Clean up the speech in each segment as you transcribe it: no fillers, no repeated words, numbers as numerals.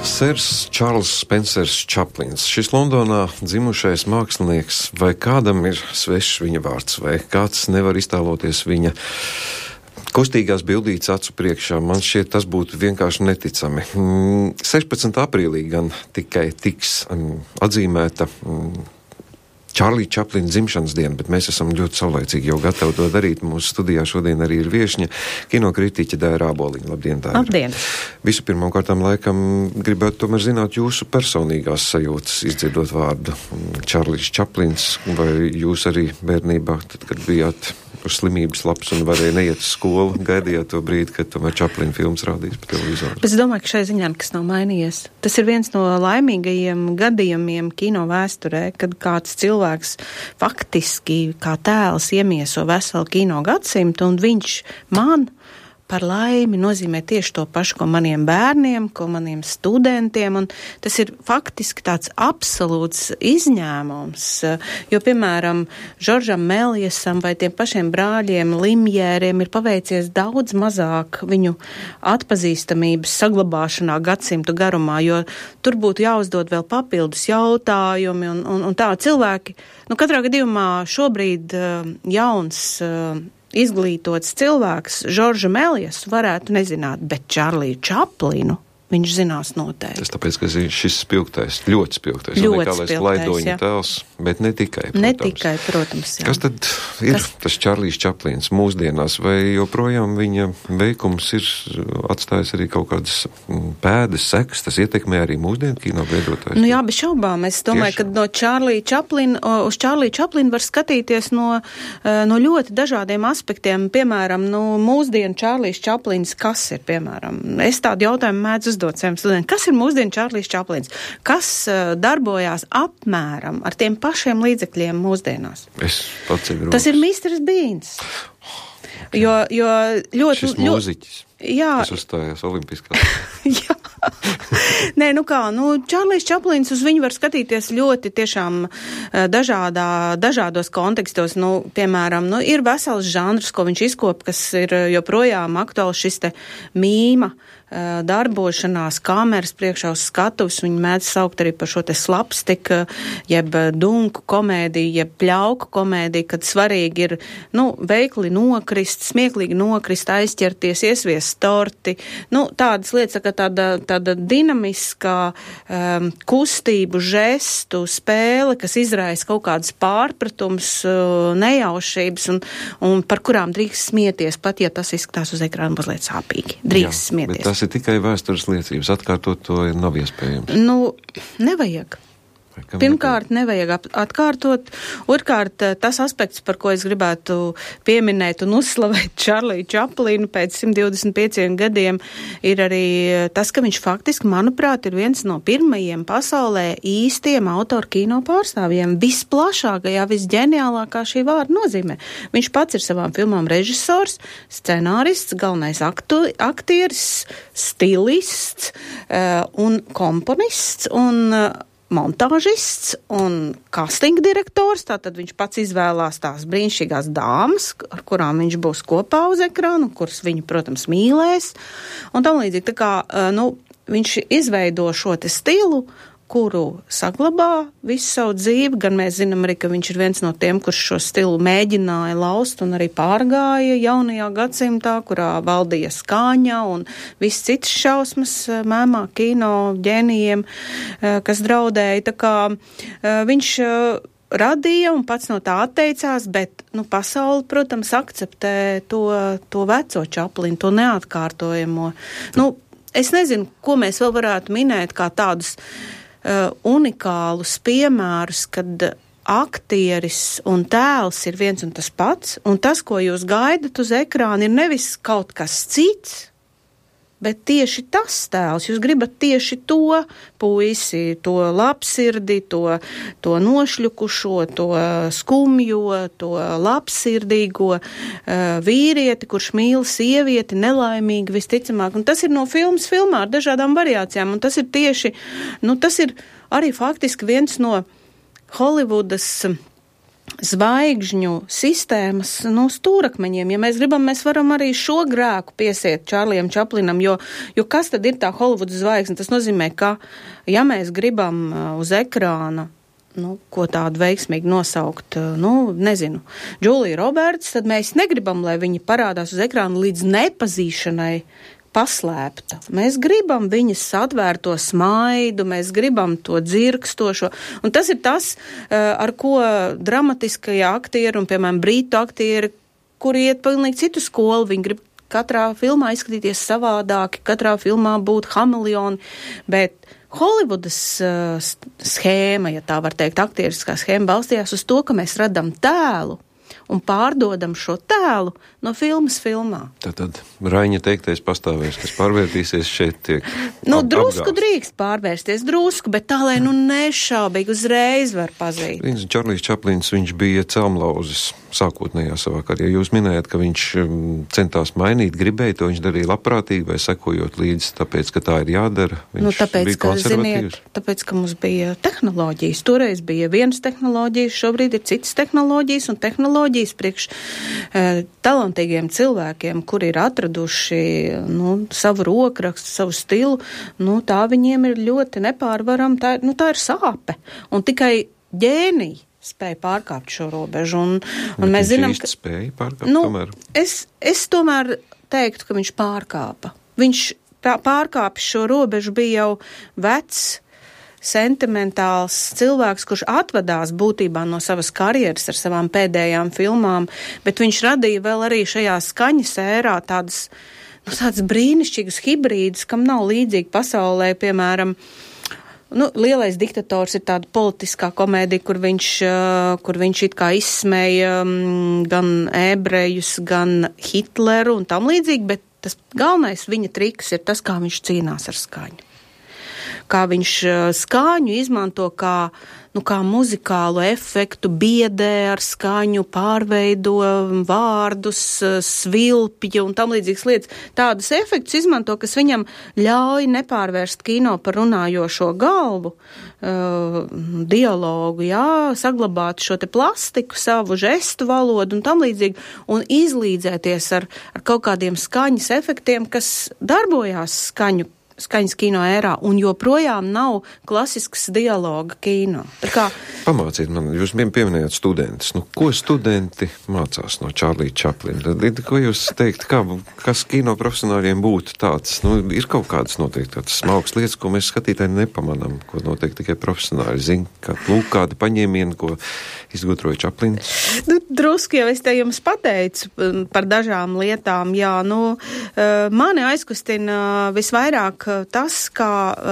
Sirs Čārls Spencers Čaplins. Šis Londonā dzimušais mākslinieks, vai kādam ir svešs viņa vārds, vai kāds nevar iztēloties viņa kustīgās bildītes acu priekšā. Man šķiet, tas būtu vienkārši neticami. 16. aprīlī gan tikai tiks atzīmēta Čārlija Čaplina dzimšanas diena, bet mēs esam ļoti saulaicīgi jau gatavi to darīt. Mūsu studijā šodien arī ir viešņa kinokritiķe Daira Āboliņa. Labdien, Daira. Labdien. Vispirmām kārtām laikam gribētu tomēr zināt jūsu personīgās sajūtas, izdzirdot vārdu Čārlijs Čaplins, vai jūs arī bērnībā, tad, kad bijāt uz slimības labs un varēja neiet uz skolu, gaidījāt to brīdi, kad tomēr Čaplina filmas rādīs pa televizoru? Es domāju, ka šai ziņā nekas nav mainījies. Tas ir viens no laimīgajiem gadījumiem kino vēsturē, kad kāds cilvēks faktiski kā tēls iemieso veselu kino gadsimtu, un viņš man par laimi nozīmē tieši to pašu, ko maniem bērniem, ko maniem studentiem, un tas ir faktiski tāds absolūts izņēmums, jo, piemēram, Žoržam Meliesam vai tiem pašiem brāļiem Limjēriem ir paveicies daudz mazāk viņu atpazīstamības saglabāšanā gadsimtu garumā, jo tur būtu jāuzdod vēl papildus jautājumi, un tā cilvēki, katrā gadījumā šobrīd jauns izglītots cilvēks Žoržu Meliesu varētu nezināt, bet Čārliju Čaplinu viņš zinās noteikti. Tas tāpēc, ka šis spilgtais, ļoti spilgtais, un nekālais laidoņa tēls, bet ne tikai, protams. Ne tikai, protams, jā. Kas tad ir tas Čārlijs Čaplins mūsdienās, vai joprojām viņa veikums ir atstājis arī kaut kādas pēdas, sekas, tas ietekmē arī mūsdienu kino veidotājs? Jā, bez šaubām. Es domāju, ka no Čārlija Čaplina, uz Čārliju Čaplinu var skatīties no ļoti dažādiem aspektiem. Piemēram, mūsdienu Čārlijs Čaplins, kas ir, piemēram? Es tādu jautājumu mēdzu uzdot saviem studentiem. Kas ir mūsdienu Čārlijs Čaplins? Kas darbojās apmēram ar tiem pašiem līdzekļiem mūsdienās? Es pats ir Tas ir Misters Bīns. Okay. Jo ļoti... Šis mūziķis, kas uzstājās olimpiskā. Jā. Nē, Čārlijs Čaplins, uz viņu var skatīties ļoti tiešām dažādos kontekstos. Piemēram, ir vesels žanrs, ko viņš izkopa, kas ir joprojām aktuāls, šis te mīma darbošanās kameras priekšā uz skatuves. Viņi mēdz saukt arī par šo te slapstick, jeb dunku komēdiju, jeb pļauku komēdiju, kad svarīgi ir, veikli nokrist, smieklīgi nokrist, aizķerties, iesviest torti. Tādas lietas, ka tāda dinamiskā kustību, žestu, spēle, kas izraisa kaut kādas pārpratums, nejaušības un par kurām drīkst smieties, pat ja tas izskatās uz ekrāna mazliet sāpīgi. Drīkst smieties. Bet tas ir tikai vēstures liecības. Atkārtot to nav iespējams. Nevajag. Pirmkārt, nevajag atkārtot. Otrkārt, tas aspekts, par ko es gribētu pieminēt un uzslavēt Čārliju Čaplinu pēc 125 gadiem, ir arī tas, ka viņš faktiski, manuprāt, ir viens no pirmajiem pasaulē īstiem autoru kino pārstāvjiem. Visplašākajā, visģeniālākā šī vārda nozīmē. Viņš pats ir savām filmām režisors, scenārists, galvenais aktieris, stilists un komponists un montāžists un casting direktors, tātad viņš pats izvēlās tās brīnišķīgās dāmas, ar kurām viņš būs kopā uz ekrānu, kuras viņu, protams, mīlēs, un tam līdzīgi. Tā kā, viņš izveido šo te stilu, kuru saglabā visu savu dzīvi, gan mēs zinām arī, ka viņš ir viens no tiem, kurš šo stilu mēģināja laust un arī pārgāja jaunajā gadsimtā, kurā valdīja skaņa un viss cits šausmas mēmā kino ģēnijiem, kas draudēja. Tā kā viņš radīja un pats no tā atteicās, bet, pasauli, protams, akceptē to veco Čaplinu, to neatkārtojamo. Es nezinu, ko mēs vēl varētu minēt kā tādus unikālus piemērus, kad aktieris un tēls ir viens un tas pats, un tas, ko jūs gaidat uz ekrāna, ir nevis kaut kas cits, bet tieši tas tēls. Jūs gribat tieši to puisi, to labsirdi, to nošļukušo, to skumjo, to labsirdīgo vīrieti, kurš mīl sievieti, nelaimīgi visticamāk. Un tas ir no filmas filmā ar dažādām variācijām. Un tas ir tieši, tas ir arī faktiski viens no Holivudas zvaigžņu sistēmas, stūrakmeņiem. Ja mēs gribam, mēs varam arī šo grēku piesiet Čārlijam Čaplinam, jo kas tad ir tā Holivudas zvaigzne? Tas nozīmē, ka, ja mēs gribam uz ekrāna, ko tādu veiksmīgi nosaukt, nezinu, Džulija Roberts, tad mēs negribam, lai viņi parādās uz ekrāna līdz nepazīšanai paslēpta. Mēs gribam viņas atvērto smaidu, mēs gribam to dzirkstošo. Un tas ir tas, ar ko dramatiskie aktieri un, piemēram, brītu aktieri, kuri iet pilnīgi citu skolu, viņi grib katrā filmā izskatīties savādāki, katrā filmā būt hameleoni, bet Holivudas schēma, ja tā var teikt, aktieriskā schēma balstījās uz to, ka mēs radam tēlu un pārdodam šo tēlu no filmas filmā. Tad Raiņa teiktais pastāvēs, kas pārvērtīsies šeit tiek drusku drīkst pārvērsties, bet tā, lai nešaubīgi uzreiz var pazīt. Čārlijs Čaplins, viņš bija celmlauzis sākotnējā savā karjerā. Jūs minējat, ka viņš centās mainīt, gribēja to, viņš darīja labprātīgi vai sekojot līdzi, tāpēc, ka tā ir jādara. Viņš bija konservatīvs. Tāpēc, ka mums bija tehnoloģijas. Toreiz bija vienas tehnoloģijas, šobrīd ir citas tehnoloģijas un tehnoloģijas priekš talantīgiem cilvēkiem, kuri ir atraduši savu rokrakstu, savu stilu, tā viņiem ir ļoti nepārvaram, tā ir sāpe. Un tikai ģēniji spēja pārkāpt šo robežu. Un mēs zinām, ka spēja pārkāpt tomēr. Es tomēr teiktu, ka viņš pārkāpa. Viņš pārkāpis šo robežu, bija jau vecs, sentimentāls cilvēks, kurš atvadās būtībā no savas karjeras ar savām pēdējām filmām, bet viņš radīja vēl arī šajā skaņas ērā tādas brīnišķīgas hibrīdus, kam nav līdzīgi pasaulē, piemēram, Lielais diktators ir tāda politiskā komēdija, kur viņš it kā izsmēja gan ebrejus, gan Hitleru un tam līdzīgi, bet tas galvenais viņa triks ir tas, kā viņš cīnās ar skaņu. Kā viņš skaņu izmanto kā muzikālu efektu, biedē ar skaņu, pārveido vārdus, svilpja un tam līdzīgas lietas. Tādus efektus izmanto, kas viņam ļauj nepārvērst kino par runājošo galvu, dialogu, saglabāt šo te plastiku, savu žestu valodu un tam līdzīgi, un izlīdzēties ar kaut kādiem skaņas efektiem, kas darbojās skaņas kino ērā, un joprojām nav klasisks dialoga kino. Pamāciet man, jūs pieminējāt studentus. Ko studenti mācās no Čārlija Čaplina? Ko jūs teikt, kas kino profesionāļiem būtu tāds? Ir kaut kādas noteikti tādas smalkas lietas, ko mēs skatītāji nepamanām, ko noteikti tikai profesionāļi zina, kādi paņēmieni, ko izgudroja Čaplins. Drusku jau es te jums pateicu par dažām lietām. Mani aizkustina visvairāk tas, kā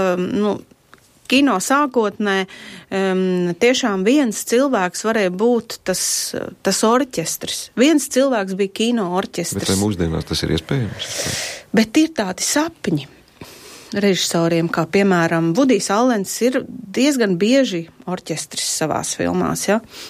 kino sākotnē tiešām viens cilvēks varēja būt tas orķestris. Viens cilvēks bija kino orķestris. Bet vai mūsdienās tas ir iespējams? Bet ir tādi sapņi režisoriem, kā piemēram Vudijs Allens ir diezgan bieži orķestris savās filmās,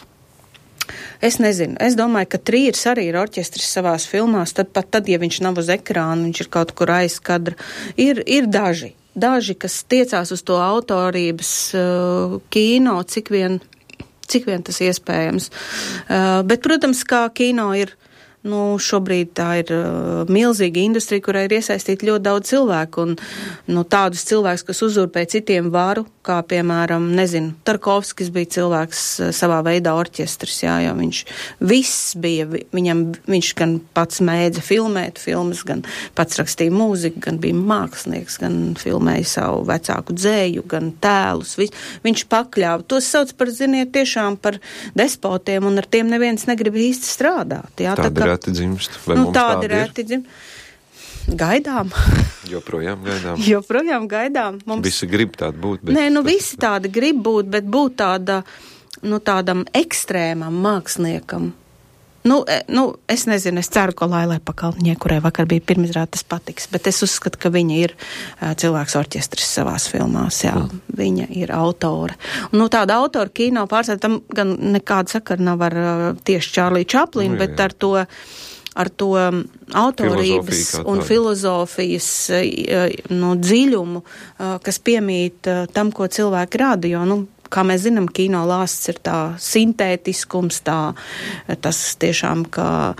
Es nezinu, es domāju, ka Trīrs arī ir orķestris savās filmās, tad, ja viņš nav uz ekrāna, viņš ir kaut kur aiz kadra. Ir daži, kas tiecās uz to autorības kino, cik vien tas iespējams. Bet, protams, kā kino ir, šobrīd tā ir milzīga industrija, kurai ir iesaistīti ļoti daudz cilvēku, un tādus cilvēkus, kas uzurpē citiem varu, kā piemēram, Tarkovskis bija cilvēks savā veidā orķestris, jo viņš viss bija, viņš gan pats mēdza filmēt filmas, gan pats rakstīja mūziku, gan bija mākslinieks, gan filmēja savu vecāku dzēju, gan tēlus, viņš pakļāva. Tos sauc par, tiešām par despotiem, un ar tiem neviens negrib īsti strādāt. Tādi reti dzimst. Vai mums tādi reti dzimst? Gaidām. Joprojām gaidām. Visi grib tādi būt. Bet visi tādi grib būt, bet būt tādam ekstrēmam māksliniekam. Es nezinu, es ceru, ka Lailai Pakalniņai, kurai vakar bija pirmizrāde, tas patiks, bet es uzskatu, ka viņa ir cilvēks orķestris savās filmās, viņa ir autore. Tāda autora kino pārstāvja, tam gan nekāda sakara nav ar tieši Čārliju Čaplinu, bet ar to autorības un filozofijas dziļumu, kas piemīt tam, ko cilvēki rada, jo, kā mēs zinām, kino lāsts ir tā sintētiskums, tas tiešām, ka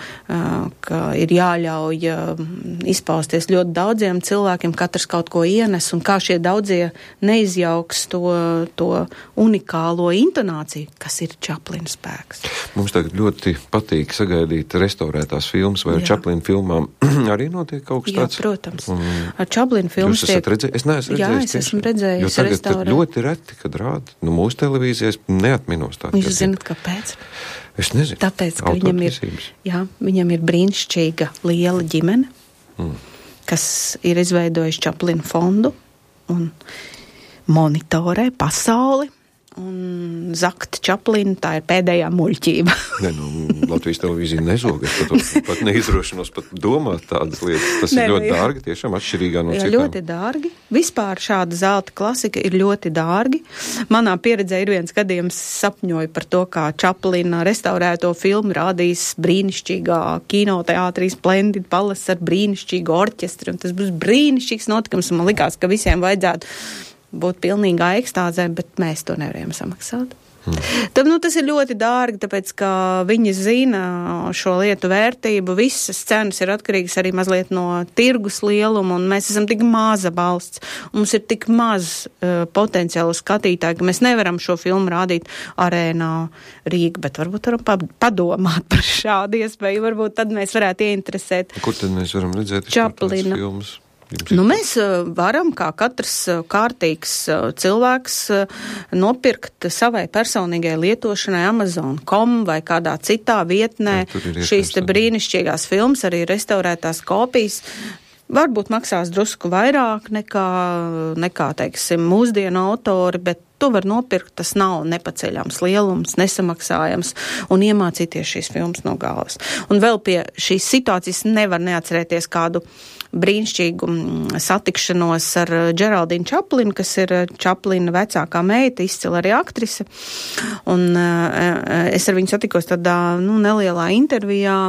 ir jāļauj izpausties ļoti daudziem cilvēkiem, katrs kaut ko ienes, un kā šie daudzie neizjauks to unikālo intonāciju, kas ir Čaplina spēks. Mums tagad ļoti patīk sagaidīt restaurētās filmas, vai ar Čaplina filmām arī notiek kaut kas tāds? Jā, protams. Ar Čaplina filmas Jūs esat redzējis? Es neesmu redzējis. Jā, es esmu redzējis jo tagad ļoti reti, kad rāda. Mūsu televīzijas neatminos tā. Jūs zināt, kāpēc? Es nezinu. Tāpēc, ka viņam ir brīnišķīga liela ģimene, kas ir izveidojuši Čaplina fondu un monitorē pasauli. Un zakt Čaplinu, tā ir pēdējā muļķība. Ne, Latvijas televīzija nezog, es pat neizrošinos pat domāt tādas lietas. Tas ir ļoti dārgi, tiešām atšķirīgā no citām. Ļoti dārgi. Vispār šāda zelta klasika ir ļoti dārgi. Manā pieredzē ir viens gadījums, sapņoju par to, kā Čaplina restaurēto filmu rādīs brīnišķīgā kinoteātrī Splendid Palace ar brīnišķīgu orķestri, un tas būs brīnišķīgs notikums, un man likās, ka visiem vajadzētu būt pilnīgā ekstāzē, bet mēs to nevarējām samaksāt. Tad, tas ir ļoti dārgi, tāpēc, ka viņi zina šo lietu vērtību, visas cenas ir atkarīgas arī mazliet no tirgus lieluma, un mēs esam tik maza valsts, un mums ir tik maz potenciālu skatītāju, ka mēs nevaram šo filmu rādīt arēnā Rīga, bet varbūt varam padomāt par šādu iespēju, varbūt tad mēs varētu ieinteresēt. Kur tad mēs varam redzēt Čaplina filmas? Mēs varam, kā katrs kārtīgs cilvēks, nopirkt savai personīgai lietošanai Amazon.com vai kādā citā vietnē šīs te brīnišķīgās filmas, arī restaurētās kopijas. Varbūt maksās drusku vairāk nekā teiksim, mūsdienu autori, bet to var nopirkt, tas nav nepaceļams lielums, nesamaksājams, un iemācīties šīs filmas no galvas. Un vēl pie šīs situācijas nevar neatcerēties kādu brīnišķīgu satikšanos ar Džeraldīnu Čaplinu, kas ir Čaplina vecākā meita, izcila arī aktrise. Un es ar viņu satikos tādā nelielā intervijā,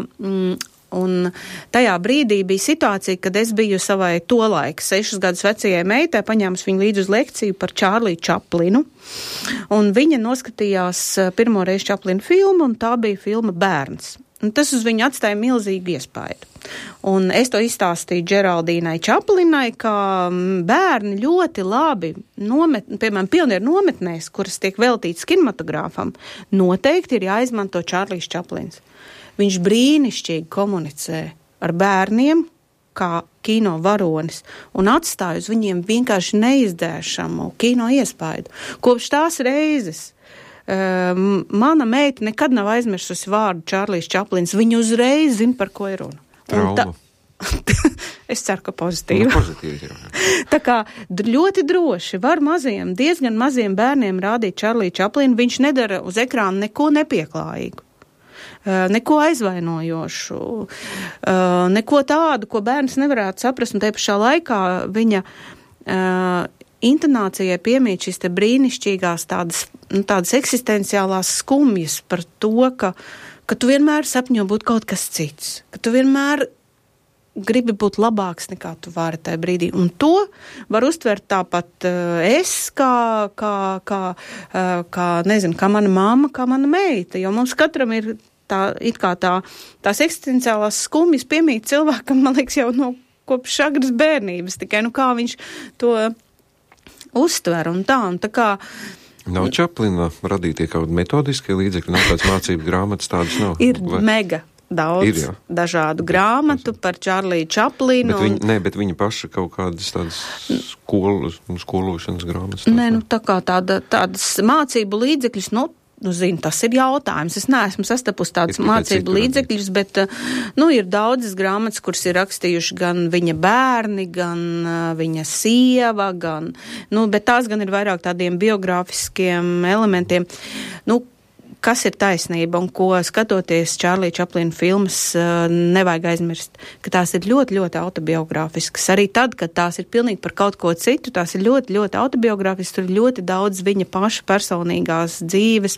un tajā brīdī bija situācija, kad es biju savai tolaik 6 gadus vecajai meitai, paņēmus viņu līdz uz lekciju par Čārliju Čaplinu, un viņa noskatījās pirmo reizi Čaplina filmu, un tā bija filma Bērns. Un tas uz viņu atstāja milzīgu iespaidu. Un es to izstāstīju Džeraldīnai Čaplinai, ka bērni ļoti labi, piemēram, pionieru nometnēs, kuras tiek veltītas kinematogrāfam, noteikti ir jāizmanto Čārlijs Čaplins. Viņš brīnišķīgi komunicē ar bērniem, kā kino varonis, un atstāja uz viņiem vienkārši neizdēšamu kino iespaidu. Kopš tās reizes mana meita nekad nav aizmirsusi vārdu Čārlijs Čaplins. Viņa uzreiz zina, par ko ir runa. Trauma. Es ceru, ka pozitīvi. Pozitīvi, jā. Tā kā ļoti droši var diezgan maziem bērniem rādīt Čārliju Čaplinu. Viņš nedara uz ekrāna neko nepieklājīgu. Neko aizvainojošu, neko tādu, ko bērns nevarētu saprast, un te pašā laikā viņa intonācijai piemīt šīs te brīnišķīgās tādas eksistenciālās skumjas par to, ka tu vienmēr sapņo būt kaut kas cits, ka tu vienmēr gribi būt labāks nekā tu vari tajā brīdī. Un to var uztvert tāpat es, kā mana mamma, kā mana meita, jo mums katram ir tās eksistenciālās skumjas piemīt cilvēkam, man liekas, jau no kopš agras bērnības, tikai kā viņš to uztver un tā kā. Nav Čaplina radītie kaut metodiskie līdzekļi, nav kāds mācību grāmatas, tādas nav? Ir mega daudz dažādu grāmatu par Čārliju Čaplinu. Bet viņa paša kaut kādas tādas skološanas grāmatas. Tā kā tādas mācību līdzekļus, tas ir jautājums. Es neesmu sastapusi tādas mācību līdzekļus, bet ir daudzas grāmatas, kuras ir rakstījuši gan viņa bērni, gan viņa sieva, bet tās gan ir vairāk tādiem biogrāfiskiem elementiem. Kas ir taisnība un ko skatoties Čārlija Čaplina filmas nevajag aizmirst, ka tās ir ļoti, ļoti autobiogrāfiskas. Arī tad, kad tās ir pilnīgi par kaut ko citu, tās ir ļoti, ļoti autobiogrāfiskas, tur ir ļoti daudz viņa paša personīgās dzīves,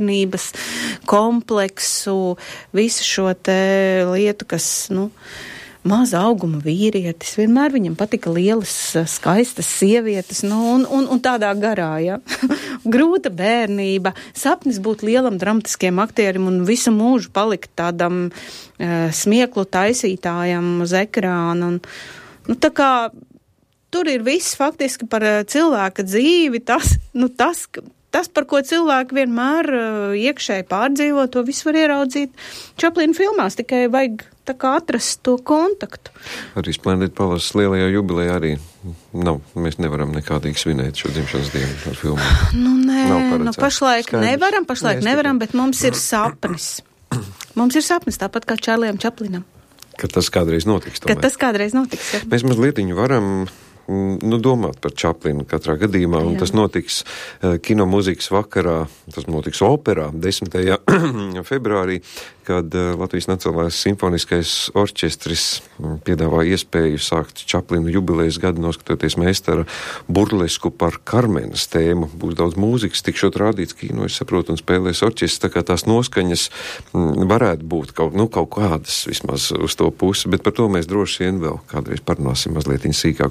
bērnības, kompleksu, visu šo te lietu, kas, maza auguma vīrietis, vienmēr viņam patika lielas, skaistas sievietes, un tādā garā, ja. Grūta bērnība, sapnis būt lielam dramatiskiem aktierim un visu mūžu palikt tādam smieklu taisītājam uz ekrāna. Tā kā tur ir viss faktiski par cilvēka dzīvi, tas, par ko cilvēki vienmēr iekšēji pārdzīvo, to visu var ieraudzīt Čaplina filmās, tikai vajag tā kā atrast to kontaktu. Arī Splendid Palace lielajā jubilejā arī mēs nevaram nekādīgi svinēt šo dzimšanas dienu ar filmu. Pašlaik nevaram, bet mums ir sapnis. Mums ir sapnis, tāpat kā Čārlijam Čaplinam. Ka tas kādreiz notiks. Ja. Mēs mazlietiņu varam domāt par Čaplinu katrā gadījumā, un tas notiks kino mūzikas vakarā, tas notiks operā 10. februārī, kad Latvijas Nacionālais simfoniskais orķestris piedāvā iespēju sākt Čaplina jubilejas gadu, noskatoties meistara burlesku par Karmenas tēmu. Būs daudz mūzikas, tikšot rādīts kino, es saprotu, un spēlēs orķestris, tā kā tās noskaņas varētu būt kaut kādas vismaz uz to pusi, bet par to mēs droši vien vēl kādreiz parunāsim mazliet sīkāk.